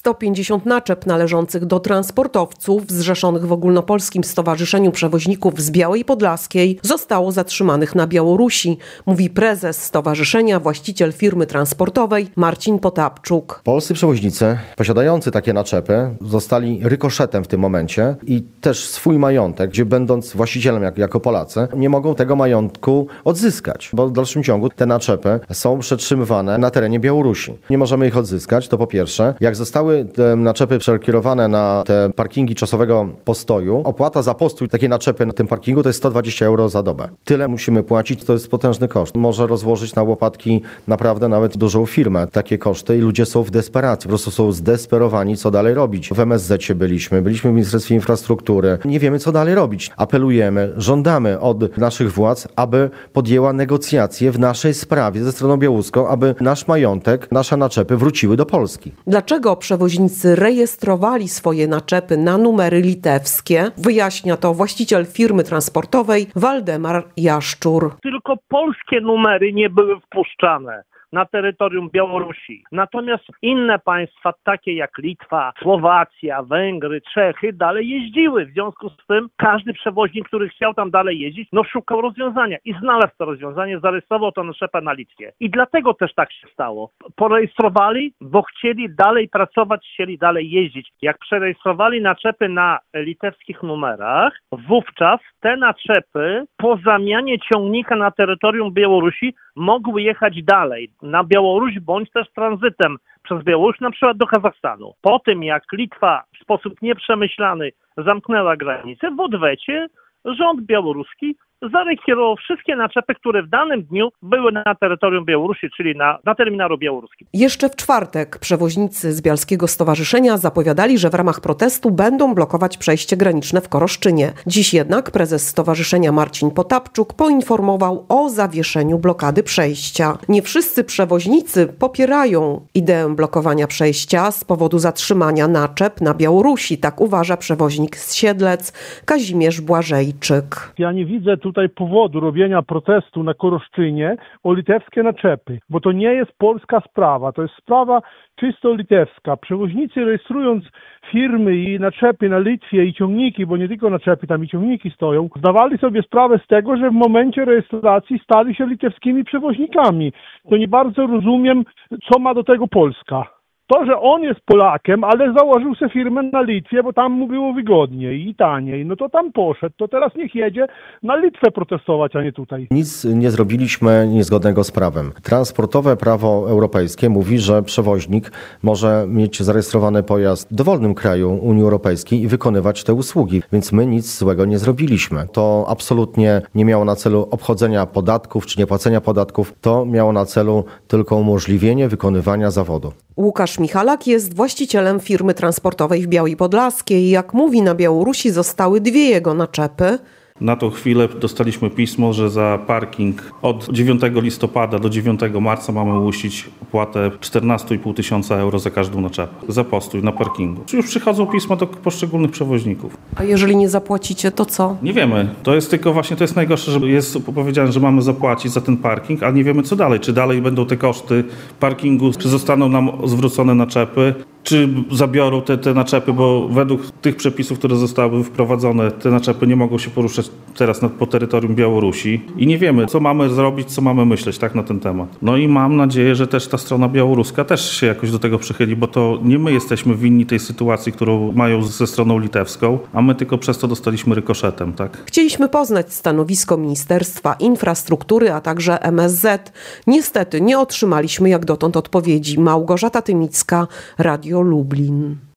150 naczep należących do transportowców zrzeszonych w Ogólnopolskim Stowarzyszeniu Przewoźników z Białej Podlaskiej zostało zatrzymanych na Białorusi, mówi prezes stowarzyszenia, właściciel firmy transportowej Marcin Potapczuk. Polscy przewoźnicy posiadający takie naczepy zostali rykoszetem w tym momencie i też swój majątek, gdzie będąc właścicielem jako Polacy, nie mogą tego majątku odzyskać, bo w dalszym ciągu te naczepy są przetrzymywane na terenie Białorusi. Nie możemy ich odzyskać, to po pierwsze. Jak zostały te naczepy przekierowane na te parkingi czasowego postoju, opłata za postój takiej naczepy na tym parkingu to jest 120 euro za dobę. Tyle musimy płacić, to jest potężny koszt. Może rozłożyć na łopatki naprawdę nawet dużą firmę takie koszty i ludzie są w desperacji, po prostu są zdesperowani, co dalej robić. W MSZ byliśmy w Ministerstwie Infrastruktury. Nie wiemy, co dalej robić. Apelujemy, żądamy od naszych władz, aby podjęła negocjacje w naszej sprawie ze stroną białoruską, aby nasz majątek, nasze naczepy wróciły do Polski. Dlaczego przewoźnicy rejestrowali swoje naczepy na numery litewskie? Wyjaśnia to właściciel firmy transportowej Waldemar Jaszczur. Tylko polskie numery nie były wpuszczane na terytorium Białorusi. Natomiast inne państwa, takie jak Litwa, Słowacja, Węgry, Czechy, dalej jeździły. W związku z tym każdy przewoźnik, który chciał tam dalej jeździć, szukał rozwiązania i znalazł to rozwiązanie, zarejestrował to naczepę na Litwie. I dlatego też tak się stało. Porejestrowali, bo chcieli dalej pracować, chcieli dalej jeździć. Jak przerejestrowali naczepy na litewskich numerach, wówczas te naczepy po zamianie ciągnika na terytorium Białorusi mogły jechać dalej na Białoruś bądź też tranzytem przez Białoruś, na przykład do Kazachstanu. Po tym jak Litwa w sposób nieprzemyślany zamknęła granicę, w odwecie rząd białoruski zarekwirował wszystkie naczepy, które w danym dniu były na terytorium Białorusi, czyli na terminalu białoruskim. Jeszcze w czwartek przewoźnicy z Bialskiego Stowarzyszenia zapowiadali, że w ramach protestu będą blokować przejście graniczne w Koroszczynie. Dziś jednak prezes stowarzyszenia Marcin Potapczuk poinformował o zawieszeniu blokady przejścia. Nie wszyscy przewoźnicy popierają ideę blokowania przejścia z powodu zatrzymania naczep na Białorusi. Tak uważa przewoźnik z Siedlec Kazimierz Błażejczyk. Ja nie widzę tutaj powodu robienia protestu na Koroszczynie o litewskie naczepy, bo to nie jest polska sprawa, to jest sprawa czysto litewska. Przewoźnicy rejestrując firmy i naczepy na Litwie i ciągniki, bo nie tylko naczepy, tam i ciągniki stoją, zdawali sobie sprawę z tego, że w momencie rejestracji stali się litewskimi przewoźnikami. To nie bardzo rozumiem, co ma do tego Polska. To, że on jest Polakiem, ale założył sobie firmę na Litwie, bo tam mu było wygodniej i taniej, to tam poszedł. To teraz niech jedzie na Litwę protestować, a nie tutaj. Nic nie zrobiliśmy niezgodnego z prawem. Transportowe prawo europejskie mówi, że przewoźnik może mieć zarejestrowany pojazd w dowolnym kraju Unii Europejskiej i wykonywać te usługi, więc my nic złego nie zrobiliśmy. To absolutnie nie miało na celu obchodzenia podatków czy niepłacenia podatków. To miało na celu tylko umożliwienie wykonywania zawodu. Łukasz Michalak jest właścicielem firmy transportowej w Białej Podlaskiej. Jak mówi, na Białorusi zostały 2 jego naczepy. Na tą chwilę dostaliśmy pismo, że za parking od 9 listopada do 9 marca mamy uiścić opłatę 14,5 tysiąca euro za każdą naczepę, za postój na parkingu. Już przychodzą pisma do poszczególnych przewoźników. A jeżeli nie zapłacicie, to co? Nie wiemy. To jest tylko właśnie, to jest najgorsze, że jest powiedziane, że mamy zapłacić za ten parking, a nie wiemy co dalej. Czy dalej będą te koszty parkingu, czy zostaną nam zwrócone naczepy, czy zabiorą te naczepy, bo według tych przepisów, które zostały wprowadzone, te naczepy nie mogą się poruszać teraz po terytorium Białorusi i nie wiemy, co mamy zrobić, co mamy myśleć na ten temat. I mam nadzieję, że też ta strona białoruska też się jakoś do tego przychyli, bo to nie my jesteśmy winni tej sytuacji, którą mają ze stroną litewską, a my tylko przez to dostaliśmy rykoszetem, tak? Chcieliśmy poznać stanowisko Ministerstwa Infrastruktury, a także MSZ. Niestety nie otrzymaliśmy jak dotąd odpowiedzi. Małgorzata Tymicka, Radio Lublin.